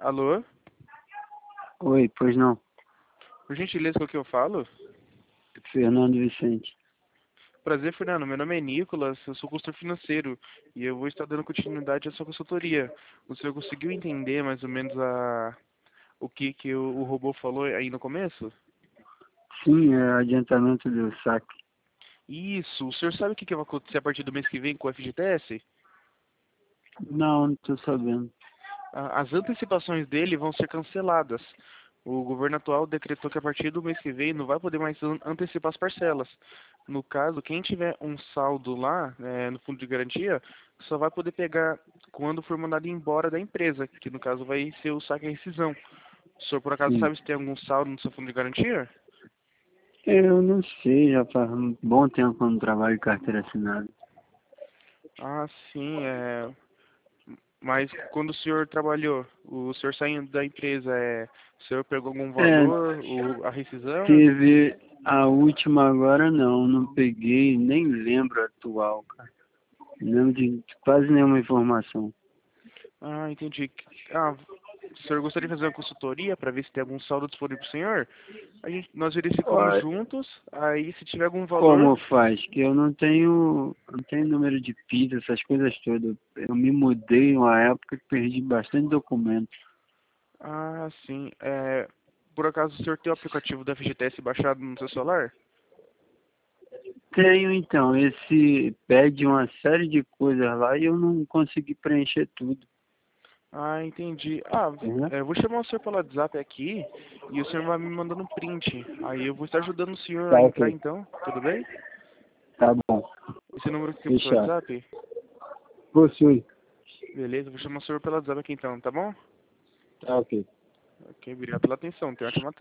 Alô? Oi, pois não. Por gentileza, com o que eu falo? Fernando Vicente. Prazer, Fernando. Meu nome é Nicolas, eu sou consultor financeiro e eu vou estar dando continuidade à sua consultoria. O senhor conseguiu entender mais ou menos o que o robô falou aí no começo? Sim, é adiantamento do saque. Isso. O senhor sabe o que vai acontecer a partir do mês que vem com o FGTS? Não estou sabendo. As antecipações dele vão ser canceladas. O governo atual decretou que a partir do mês que vem não vai poder mais antecipar as parcelas. No caso, quem tiver um saldo lá, no fundo de garantia, só vai poder pegar quando for mandado embora da empresa, que no caso vai ser o saque e rescisão. O senhor por acaso Sim. sabe se tem algum saldo no seu fundo de garantia? Eu não sei, já faz um bom tempo que eu não trabalho de carteira assinada. Ah, sim, mas quando o senhor trabalhou, o senhor saindo da empresa, o senhor pegou algum É, valor, a rescisão? teve a última agora não peguei, nem lembro a atual, cara. Não lembro de quase nenhuma informação. Ah, entendi. Ah, o senhor gostaria de fazer uma consultoria para ver se tem algum saldo disponível para o senhor? Nós verificamos Olha, juntos, aí se tiver algum valor... como faz? Que eu não tenho número de PIS, essas coisas todas. Eu me mudei uma época que perdi bastante documento. Ah, sim. Por acaso o senhor tem o aplicativo da FGTS baixado no seu celular? Tenho então, esse pede uma série de coisas lá e eu não consegui preencher tudo, Ah, entendi. entendeu? Eu vou chamar o senhor pelo WhatsApp aqui e o senhor vai me mandando um print. Aí eu vou estar ajudando o senhor a Tá entrar ok, então, tudo bem? tá bom, Esse número aqui é pro seu fechado. WhatsApp? Possui, Beleza, eu vou chamar o senhor pelo WhatsApp aqui então, tá bom? tá ok. Ok, obrigado pela atenção. Tenha uma ótima